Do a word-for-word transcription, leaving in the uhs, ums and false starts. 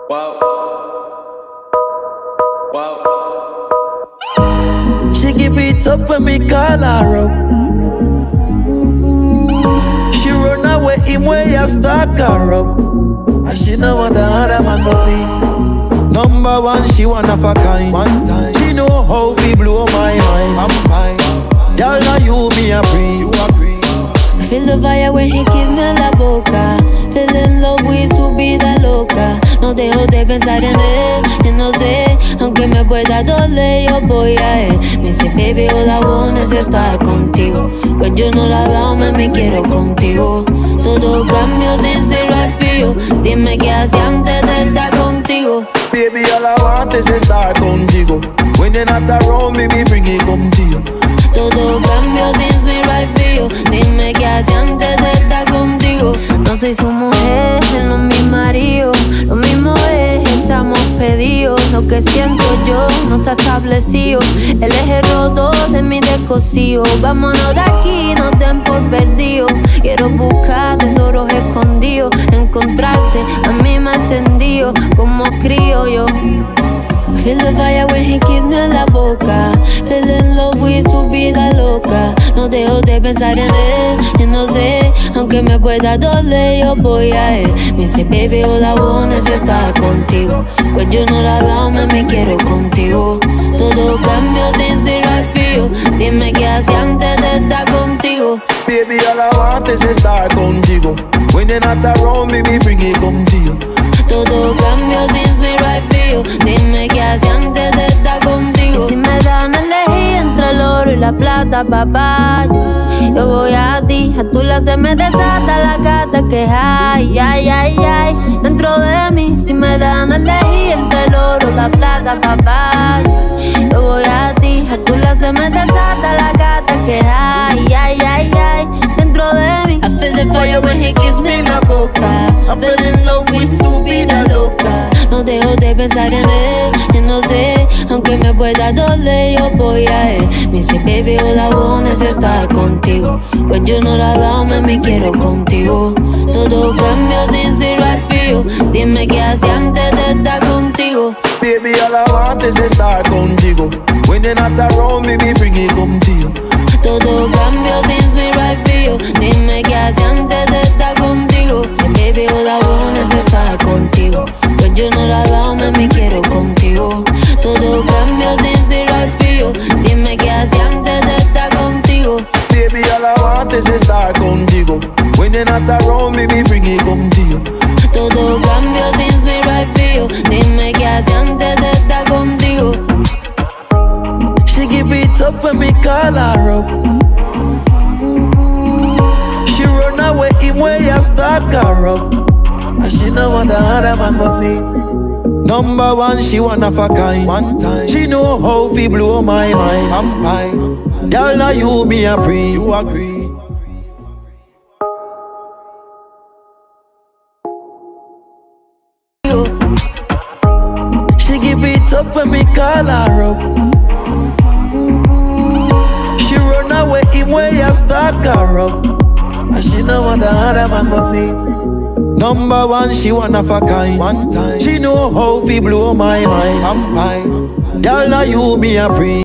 Wow. Wow. She give it up when me call her up. She run away him way I stalk her up. And she know what the other man go be. Number one, she one of a kind. One time, she know how we blow my mind. I'm fine. Girl, now you me a free. You agree? I feel the fire when he kiss me en la boca. Feel in love with su vida loca. No dejo de pensar en él, y no sé, aunque me pueda doler, yo voy a él. Me dice, baby, all I want es estar contigo. When you know that love, me quiero contigo. Todo cambio sin ser I feel. Dime qué hacía antes de estar contigo. Baby, all I want is estar contigo. When you're not around me, me bring it come to you. Todo cambio sin ser I feel. Dime qué hacía antes de estar contigo. No soy su mujer, él no es mi marido. Lo mismo es, estamos pedidos. Lo que siento yo no está establecido. Él es el roto de mi descosido. Vámonos de aquí, no den por perdido. Quiero buscar tesoros escondidos. Encontrarte, a mí me ha encendido como crío yo. Feel the fire when he kiss me en la boca. Feel in love with su vida loca. No dejo de pensar en él, y no sé, aunque me pueda doler, yo voy a él. Me dice, baby, all I want es estar contigo. When you know that love, me quiero contigo. Todo cambio sin ser I feel. Dime qué hacía antes de estar contigo. Baby, all I want is estar contigo. When you're not around me, me bring it come to you. Todo cambio sin ser I feel. Dime qué hacía antes de estar contigo. Y si me dan a elegir entre el oro y la plata, papá, yo, yo voy a ti. A tu lado se me desata la gata que hay, ay, ay, ay, dentro de mí. Si me dan a elegir entre el oro y la plata, papá, yo, yo voy a ti. A tu lado se me desata la gata que hay, ay, ay, ay, dentro de mí. I feel the fire when he kiss me en la boca. I feel in love with su vida loca. No dejo de pensar en él, y no sé, aunque me pueda doler, yo voy a él. Me dice, baby, all I want es estar contigo. When you know that love, me quiero contigo. Todo cambio sin ser I feel. Dime qué hacía antes de estar contigo. Baby, all I want is estar contigo. When you're not around me, me bring it come to you. Todo cambio sin ser I feel. Dime qué hacía antes de estar contigo. And baby, all I want es estar contigo. When you know that love, me quiero contigo. Todo cambio sin ser I feel. Dime qué hacía antes de estar contigo. Baby, all I want is estar contigo. When you're not around me, me bring it come to you. Todo cambio sin ser I feel. Dime qué hacía antes de estar contigo. She give it up when me call her up. She run away him way I stalk her up. And she know what the other man go be. Number one, she one of a kind. One time, she know how we blow my mind. I'm fine. Girl, now you me a free. You agree? She give it up when me call her up. She run away him way I stalk her up. And she know what the other man go be. Number one, she one of a kind. One time, she know how we blow my mind. I'm fine. Girl, now you me a free.